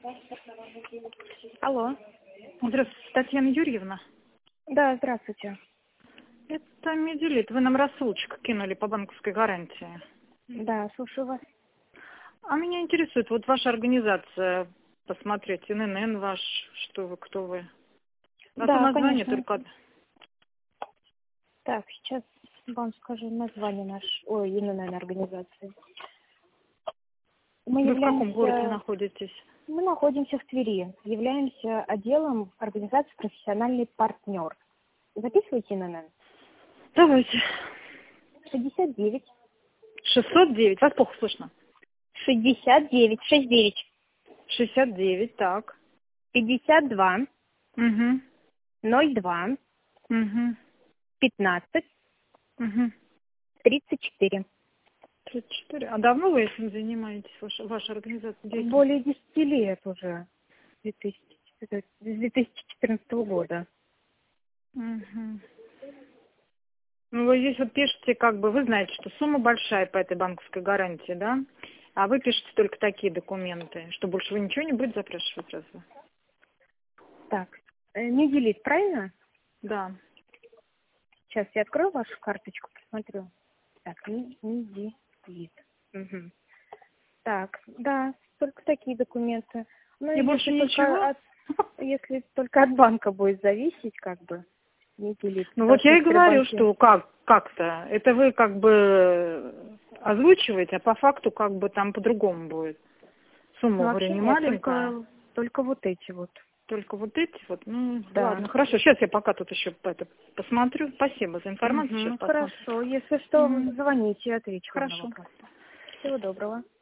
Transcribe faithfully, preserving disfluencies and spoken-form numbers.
Алло. Здравствуйте, Татьяна Юрьевна. Да, здравствуйте. Это Медилит. Вы нам рассылочку кинули по банковской гарантии. Да, слушаю вас. А меня интересует, вот ваша организация, посмотреть, эн эн эн ваш, что вы, кто вы. А то Да, название конечно. только... Так, сейчас вам скажу название нашей, ой, эн эн эн организации. Мы Вы в каком являемся, городе находитесь? мы находимся в Твери, являемся отделом организации «Профессиональный партнер». Записывайте эн эн эн. Давайте. шестьдесят девять. шестьсот девять, вас плохо слышно. шестьдесят девять, шестьдесят девять. шестьдесят девять, так. пятьдесят два. Угу. ноль два. Угу. пятнадцать. Угу. тридцать четыре. тридцать четыре. А давно вы этим занимаетесь, ваша, ваша организация? Деятельность? Более десяти лет уже. две тысячи, с две тысячи четырнадцатого года. Угу. Ну, вы здесь вот пишете, как бы, вы знаете, что сумма большая по этой банковской гарантии, да? А вы пишете только такие документы, что больше вы ничего не будете запрашивать разве? Так, э, не делить, правильно? Да. Сейчас я открою вашу карточку, посмотрю. Так, не, не делить. Угу. Так, да, только такие документы. Ну, И больше если ничего? только от, если только от банка будет зависеть, как бы, не делить. Ну, Потому вот я и в говорю, Сбербанке- что как, как-то. Это вы как бы озвучиваете, а по факту как бы там по-другому будет. Сумма, Ну, говорю, вообще не нет, маленькая. только, только вот эти вот. Только вот эти вот, ну, Да. ладно, хорошо. Сейчас я пока тут еще это посмотрю. Спасибо за информацию. Мгм, Сейчас посмотрю. хорошо, если что, Мгм. звоните, я отвечу вам на Хорошо. вопрос. Всего доброго.